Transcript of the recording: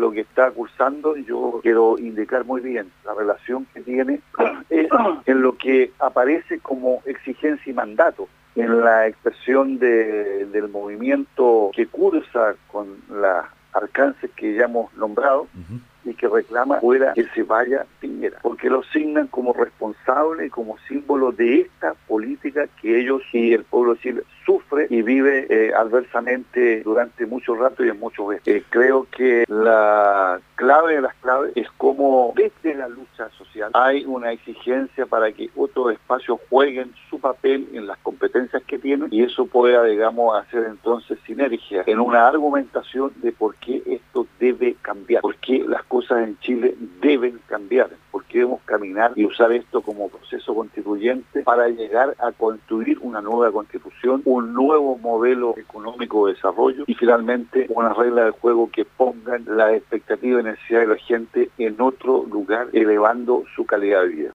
lo que está cursando, yo quiero indicar muy bien la relación que tiene en lo que aparece como exigencia y mandato, en la expresión del movimiento que cursa con los alcances que ya hemos nombrado, y que reclama fuera que se vaya Piñera, porque lo asignan como responsable y como símbolo de esta política que ellos y el pueblo de Chile sufre y vive adversamente durante mucho rato y en muchos veces. Creo que la clave de las claves es cómo desde la lucha social hay una exigencia para que otros espacios jueguen su papel en las competencias que tienen, y eso pueda, digamos, hacer entonces sinergia en una argumentación de por qué esto debe cambiar, por qué las cosas en Chile deben cambiar, porque debemos caminar y usar esto como proceso constituyente para llegar a construir una nueva constitución, un nuevo modelo económico de desarrollo y finalmente una regla de juego que pongan las expectativas y necesidades de la gente en otro lugar, elevando su calidad de vida.